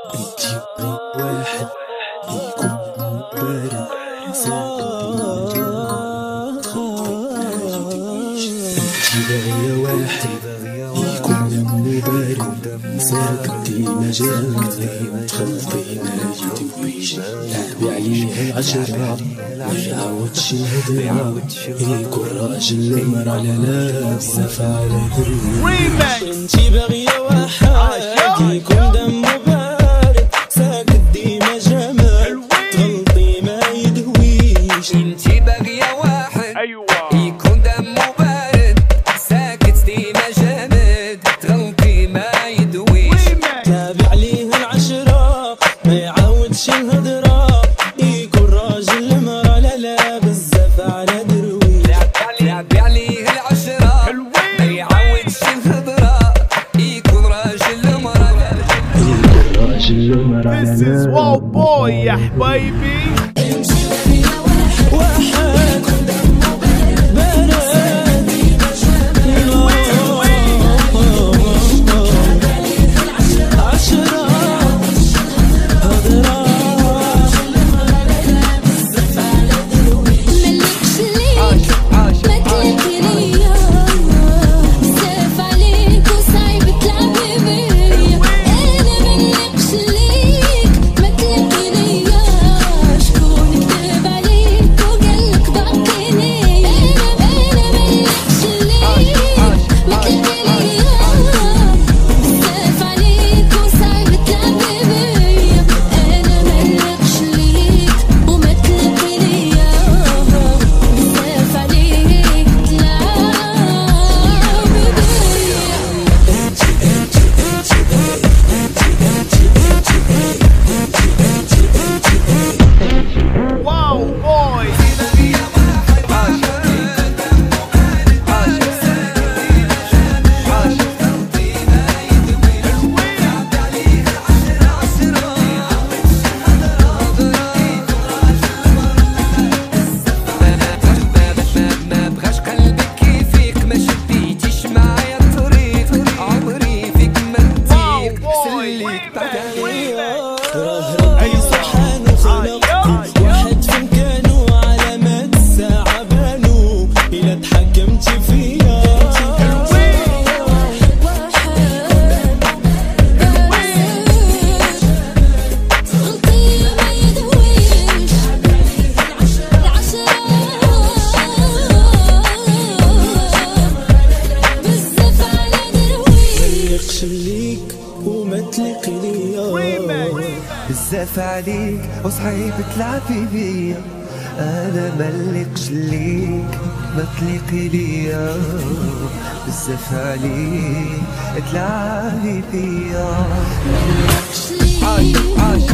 انتي واحد يكون بارد ساكت انتي باغية واحد يكون دمو بارد ساكت مجال تخلطي ما يدويش تعبي عليه العشرة ميعاودش الهدرة يكون راجل المرا لا بزاف على دري انتي باغية واحد يكون دمو بارد ساكت ديما جمال تغلطي ما يدويش انتي باغية واحد يكون دمو بارد ساكت ديما جامد تغلطي ما يدويش تابع عليه العشرة ما يعاودش الهدرة يكون راجل المرا لا بزاف على درويش تابع عليه العشرة ما يعاودش الهدرة يكون راجل المرا يكون راجل المرا This is Wow Boy يا حبايبي. بزاف عليك وصعيب تلعبي بيا انا ملقش ليك ما تليقي ليا بزاف عليك تلعبي بيا